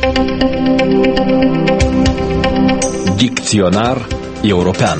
Dicționar european.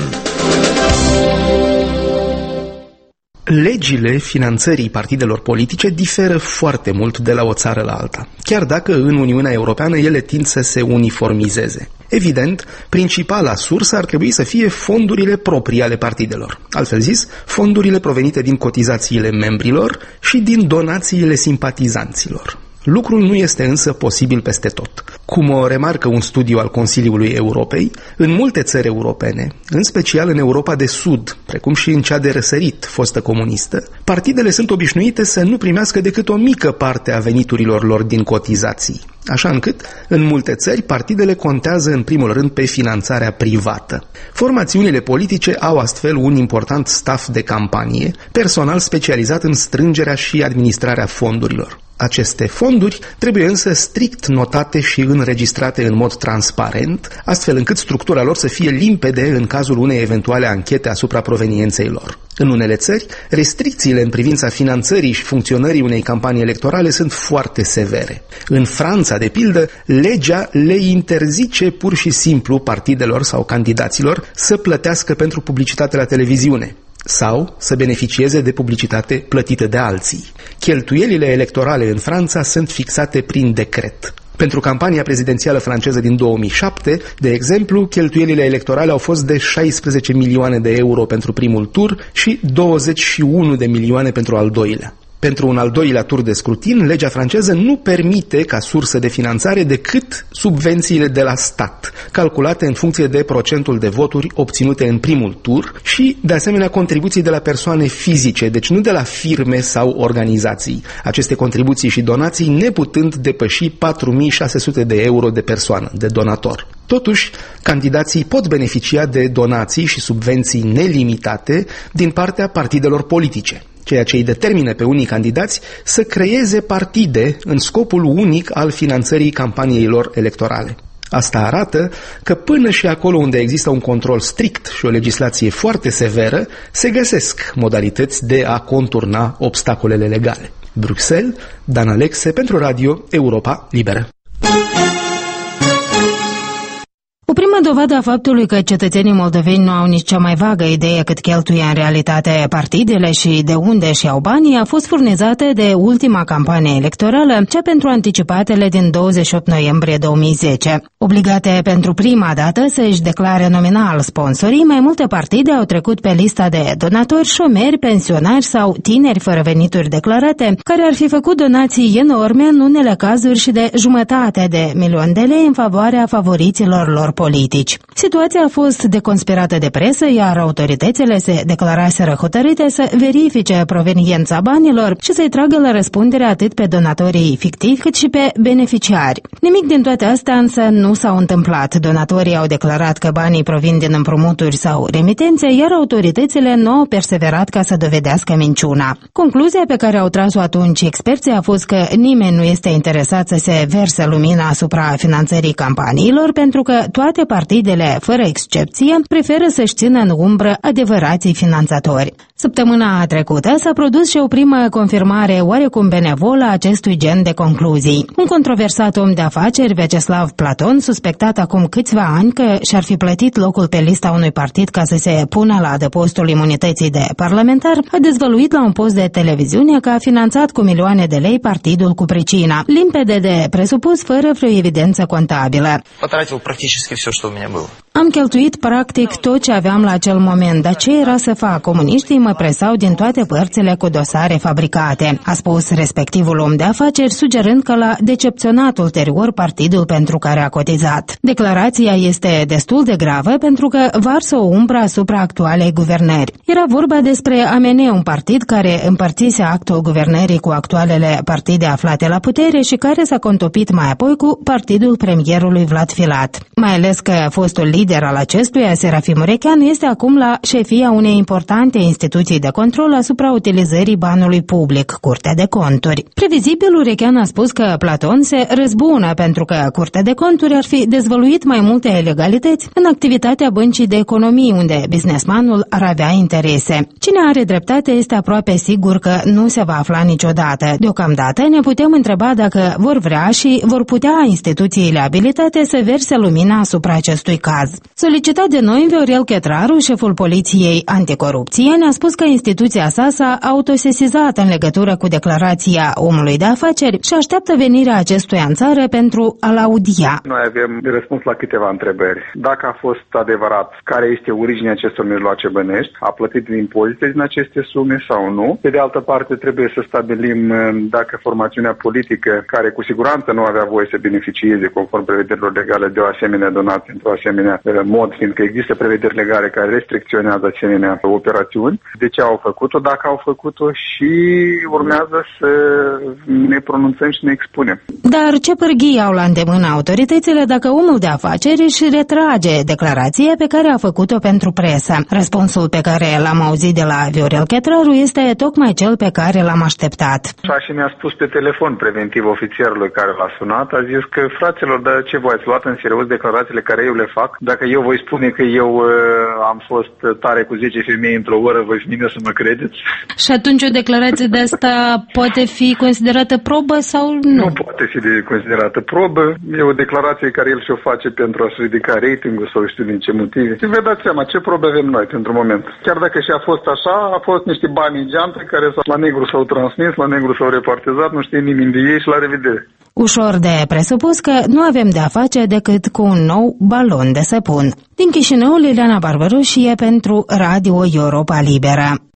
Legile finanțării partidelor politice diferă foarte mult de la o țară la alta, chiar dacă în Uniunea Europeană ele tind să se uniformizeze. Evident, principala sursă ar trebui să fie fondurile proprii ale partidelor, altfel zis, fondurile provenite din cotizațiile membrilor și din donațiile simpatizanților. Lucrul nu este însă posibil peste tot. Cum o remarcă un studiu al Consiliului Europei, în multe țări europene, în special în Europa de Sud, precum și în cea de răsărit, fostă comunistă, partidele sunt obișnuite să nu primească decât o mică parte a veniturilor lor din cotizații, așa încât, în multe țări, partidele contează în primul rând pe finanțarea privată. Formațiunile politice au astfel un important staff de campanie, personal specializat în strângerea și administrarea fondurilor. Aceste fonduri trebuie însă strict notate și înregistrate în mod transparent, astfel încât structura lor să fie limpede în cazul unei eventuale anchete asupra provenienței lor. În unele țări, restricțiile în privința finanțării și funcționării unei campanii electorale sunt foarte severe. În Franța, de pildă, legea le interzice pur și simplu partidelor sau candidaților să plătească pentru publicitate la televiziune sau să beneficieze de publicitate plătită de alții. Cheltuielile electorale în Franța sunt fixate prin decret. Pentru campania prezidențială franceză din 2007, de exemplu, cheltuielile electorale au fost de 16 milioane de euro pentru primul tur și 21 de milioane pentru al doilea. Pentru un al doilea tur de scrutin, legea franceză nu permite ca sursă de finanțare decât subvențiile de la stat, calculate în funcție de procentul de voturi obținute în primul tur și, de asemenea, contribuții de la persoane fizice, deci nu de la firme sau organizații. Aceste contribuții și donații neputând depăși 4.600 de euro de persoană, de donator. Totuși, candidații pot beneficia de donații și subvenții nelimitate din partea partidelor politice, ceea ce îi determină pe unii candidați să creeze partide în scopul unic al finanțării campaniei lor electorale. Asta arată că până și acolo unde există un control strict și o legislație foarte severă, se găsesc modalități de a conturna obstacolele legale. Bruxelles, Dan Alexe pentru Radio Europa Liberă. O primă dovadă a faptului că cetățenii moldoveni nu au nici cea mai vagă idee cât cheltuie în realitate partidele și de unde își iau banii a fost furnizată de ultima campanie electorală, cea pentru anticipatele din 28 noiembrie 2010. Obligate pentru prima dată să își declare nominal sponsorii, mai multe partide au trecut pe lista de donatori, șomeri, pensionari sau tineri fără venituri declarate, care ar fi făcut donații enorme, în unele cazuri și de 500.000 de lei în favoarea favoriților lor politici. Situația a fost deconspirată de presă, iar autoritățile se declaraseră hotărâte să verifice proveniența banilor și să-i tragă la răspundere atât pe donatorii fictivi cât și pe beneficiari. Nimic din toate astea însă nu s-au întâmplat. Donatorii au declarat că banii provin din împrumuturi sau remitențe, iar autoritățile nu au perseverat ca să dovedească minciuna. Concluzia pe care au tras-o atunci experții a fost că nimeni nu este interesat să se verse lumina asupra finanțării campaniilor, pentru că toate partidele, fără excepție, preferă să-și țină în umbră adevărații finanțatori. Săptămâna trecută s-a produs și o primă confirmare oarecum benevolă a acestui gen de concluzii. Un controversat om de afaceri, Vyacheslav Platon, suspectat acum câțiva ani că și-ar fi plătit locul pe lista unui partid ca să se pună la adăpostul imunității de parlamentar, a dezvăluit la un post de televiziune că a finanțat cu milioane de lei partidul cu pricina, limpede de presupus, fără vreo evidență contabilă. Am cheltuit practic tot ce aveam la acel moment, dar ce era să fac? Comuniștii mă presau din toate părțile cu dosare fabricate, a spus respectivul om de afaceri, sugerând că l-a decepționat ulterior partidul pentru care a cotizat. Declarația este destul de gravă pentru că varsă o umbră asupra actualei guvernări. Era vorba despre AMN, un partid care împărțise actul guvernării cu actualele partide aflate la putere și care s-a contopit mai apoi cu partidul premierului Vlad Filat. Mai ales că fostul lider al acestuia, Serafim Urechean, este acum la șefia unei importante instituții de control asupra utilizării banului public, Curtea de Conturi. Previzibil, Urechean a spus că Platon se răzbună pentru că Curtea de Conturi ar fi dezvăluit mai multe ilegalități în activitatea Băncii de Economii, unde businessmanul ar avea interese. Cine are dreptate este aproape sigur că nu se va afla niciodată. Deocamdată ne putem întreba dacă vor vrea și vor putea instituțiile abilitate să verse lumina asupra acestui caz. Solicitat de noi, Viorel Chetraru, șeful Poliției Anticorupție, ne-a spus că instituția sa s-a autosesizat în legătură cu declarația omului de afaceri și așteaptă venirea acestuia în țară pentru a-l audia. Noi avem răspuns la câteva întrebări. Dacă a fost adevărat, care este originea acestor mijloace bănești, a plătit din impozite din aceste sume sau nu. Pe de altă parte, trebuie să stabilim dacă formațiunea politică, care cu siguranță nu avea voie să beneficieze conform prevederilor legale de o asemenea donație într-o asemenea mod, fiindcă există prevederi legale care restricționează asemenea operațiuni, de ce au făcut-o, dacă au făcut-o și urmează să ne pronunțăm și ne expunem. Dar ce pârghii au la îndemână autoritățile dacă omul de afaceri își retrage declarația pe care a făcut-o pentru presă? Răspunsul pe care l-am auzit de la Viorel Chetraru este tocmai cel pe care l-am așteptat. Așa și mi-a spus pe telefon preventiv ofițerului care l-a sunat, a zis că fraților, dar ce voi ați luat în serios declarațiile care eu le fac? Dacă eu voi spune că eu am fost tare cu 10 femei într-o oră, voi fi mine să mă credeți? Și atunci o declarație de asta poate fi considerată probă sau nu? Nu poate fi considerată probă. E o declarație care el și-o face pentru a-și ridica ratingul sau știu din ce motive. Și vă dați seama ce probe avem noi pentru moment. Chiar dacă și a fost așa, a fost niște bani în geantă care la negru s-au transmis, la negru s-au repartizat, nu știe nimeni de ei și la revedere. Ușor de presupus că nu avem de-a face decât cu un nou balon de săpun. Din Chișinău, Liliana Barbaroșie pentru Radio Europa Liberă.